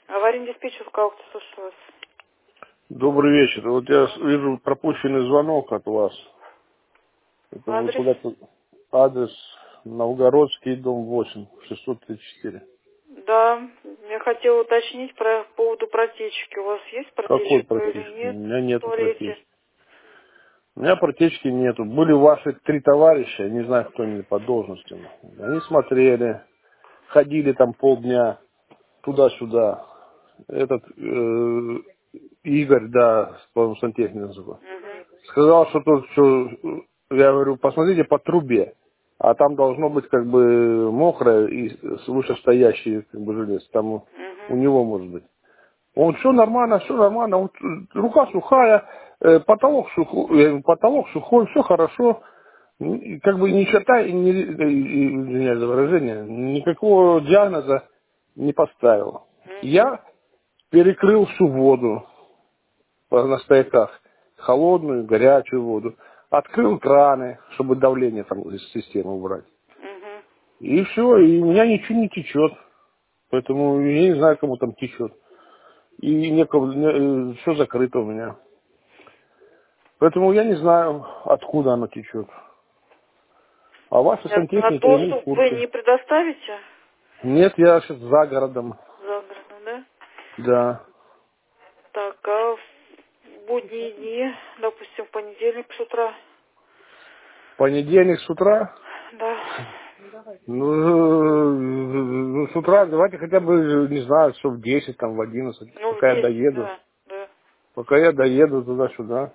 Аварийный диспетчер Калки, слушаю вас. Добрый вечер. Вот я вижу пропущенный звонок от вас. Это вы Адрес? куда-то адрес Новгородский, дом 8, 634. Да, я хотела уточнить по поводу протечки. У вас есть Какой протечка или протечки? У нет меня в нету туалете? протечки. У меня протечки нету. Были ваши 3 товарища, я не знаю, кто они по должностям. Они смотрели, ходили там полдня туда-сюда. Этот Игорь, да, по-моему, сантехник называется. Угу. Сказал, что тут все, я говорю, посмотрите по трубе, а там должно быть как бы мокрое и вышестоящее как бы железо, там у Угу. него может быть. Он все нормально, вот, рука сухая, потолок сухой, все хорошо. И как бы ни черта, извиняюсь за выражение, никакого диагноза не поставил. Угу. Я перекрыл всю воду на стояках, холодную, горячую воду. Открыл краны, чтобы давление там из системы убрать. Угу. И все, и у меня ничего не течет. Поэтому я не знаю, кому там течет. И все закрыто у меня. Поэтому я не знаю, откуда оно течет. А ваши На сантехники, они в доступ вы курсе. не предоставите? Нет, я сейчас за городом. За городом, да? Да. Так, а в будние дни, допустим, в понедельник с утра? Понедельник с утра. Да. Ну, с утра давайте хотя бы, не знаю, часов в 10, там, в 11, Ну, в пока я 10, доеду. да. Да. Пока я доеду туда-сюда.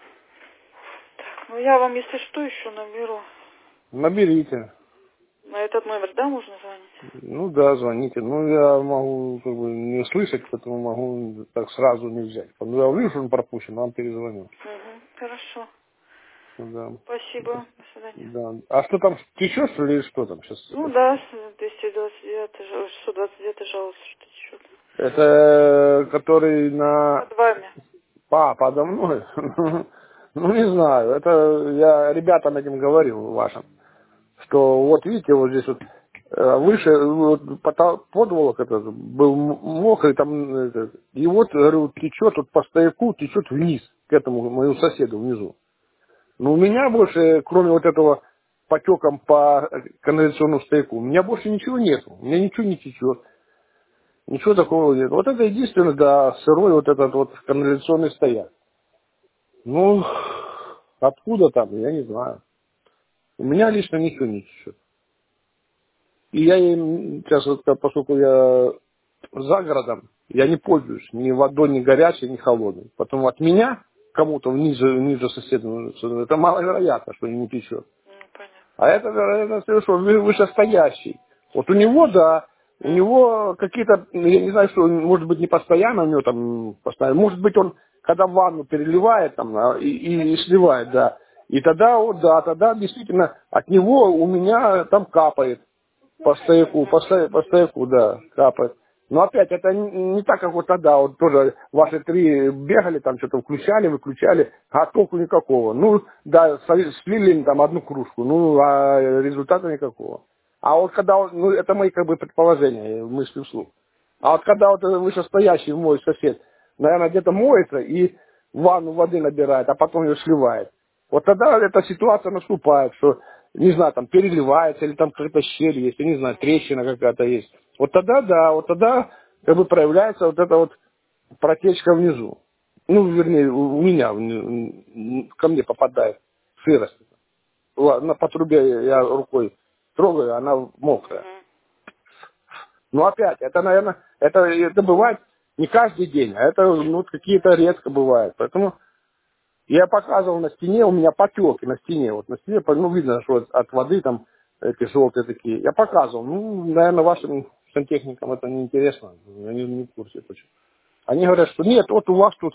Ну, я вам, если что, еще наберу. Наберите. На этот номер, да, можно звонить? Ну да, звоните. Ну, я могу как бы не услышать, поэтому могу так сразу не взять. Ну, я увижу, что он пропущен, вам перезвоню. Угу. Хорошо. Да. Спасибо. До свидания. Да. А что там, течет, что ли, или что там сейчас? Ну да, 229, 629 жалуется, что течет. Это который Под на... вами. Подо мной? Ну, не знаю. Это я ребятам этим говорил, вашим. Что вот видите, вот здесь вот выше вот, подволок этот был мокрый, там и вот, говорю, течет вот по стояку, течет вниз, к этому моему соседу внизу. Но у меня больше, кроме вот этого потеком по канализационному стояку, у меня больше ничего нету. У меня ничего не течет. Ничего такого нет. Вот это единственное, да, сырой вот этот вот канализационный стояк. Ну, откуда там, я не знаю. У меня лично ничего не течет. И я им сейчас, вот, поскольку я за городом, я не пользуюсь ни водой, ни горячей, ни холодной. Потом от меня кому-то ниже соседа, это маловероятно, что не течет. Понятно. А это, вероятно, совершенно вышестоящий. Вот у него, да, у него какие-то, я не знаю, что, может быть, не постоянно у него там, постоянно, может быть, он, когда в ванну переливает там, и сливает, да, и тогда, вот, да, тогда действительно от него у меня там капает. По стояку, по стояку, да, капает. Но опять, это не так, как вот тогда, вот тоже ваши 3 бегали, там что-то включали, выключали, а толку никакого. Ну, да, слили им там 1 кружку, ну, а результата никакого. А вот когда, ну, это мои как бы предположения, мысли вслух. А вот когда вот вышестоящий мой сосед, наверное, где-то моется и в ванну воды набирает, а потом ее сливает. Вот тогда эта ситуация наступает, что, не знаю, там переливается, или там какая-то щель есть, я не знаю, трещина какая-то есть. Вот тогда, да, вот тогда как бы проявляется вот эта вот протечка внизу. Ну, вернее, у меня, ко мне попадает сырость. Ладно, по трубе я рукой трогаю, она мокрая. Угу. Но опять, это, наверное, это бывает не каждый день, а это ну, какие-то редко бывает. Поэтому я показывал на стене, у меня потеки на стене. Вот на стене, ну, видно, что от воды там эти желтые такие. Я показывал. Ну, наверное, вашим сантехникам это не интересно. Они не в курсе почему. Они говорят, что нет, вот у вас тут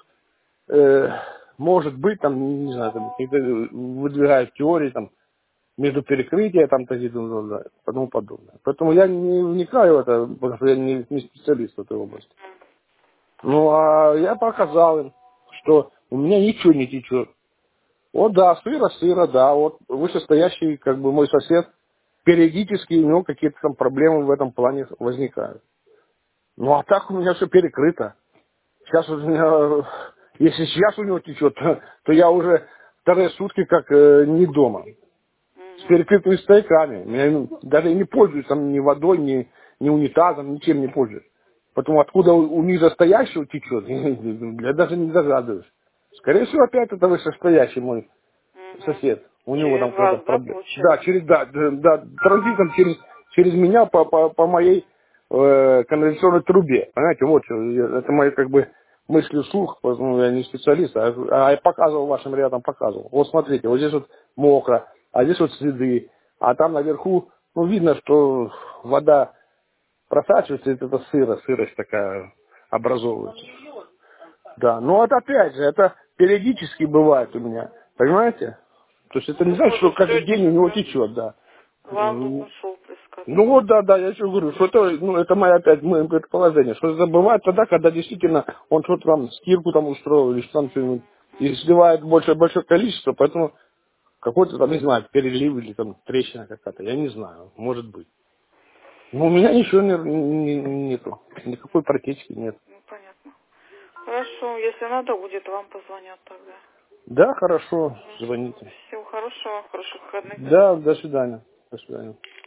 может быть, там, не знаю, там, какие-то выдвигают теории, там, между перекрытия, там, и тому подобное. Поэтому я не вникаю в это, потому что я не специалист в этой области. Ну, а я показал им, что у меня ничего не течет. Вот да, сыро, да, вот вышестоящий, как бы, мой сосед, периодически у него какие-то там проблемы в этом плане возникают. Ну, а так у меня все перекрыто. Сейчас у меня, если сейчас у него течет, то я уже вторые сутки как не дома. С Угу. перекрытыми стояками. Я даже не пользуюсь там ни водой, ни унитазом, ничем не пользуюсь. Поэтому откуда у нижестоящего течет, я даже не догадываюсь. Скорее всего, опять это вышестоящий мой Угу. сосед. У него там Через какая-то вас, да, проблема. Да, получается? да, транзитом через меня по моей канализационной трубе. Понимаете, вот это мои как бы мысли вслух, ну, я не специалист, а я показывал вашим ребятам, показывал. Вот смотрите, вот здесь вот мокро, а здесь вот следы, а там наверху, ну, видно, что вода просачивается, и это сырость такая образовывается. Да, ну это опять же, это периодически бывает у меня, понимаете? То есть это не Ну, значит, что тоже каждый день у счетчик, него да? течет, да. Ванну нашел плескаться. Ну вот, да, я еще говорю, что это, ну, это мое опять мое предположение, что это бывает тогда, когда действительно он что-то там, стирку там устроил, или что там что-нибудь, и сливает большое количество, поэтому какой-то там, не знаю, перелив или там трещина какая-то, я не знаю, может быть. Но у меня ничего нету, никакой протечки нет. Ну, понятно. Хорошо, если надо будет, вам позвонят тогда. Да, хорошо, Хорошо. звоните. Всего хорошего, хороших выходных. Да, до свидания. До свидания.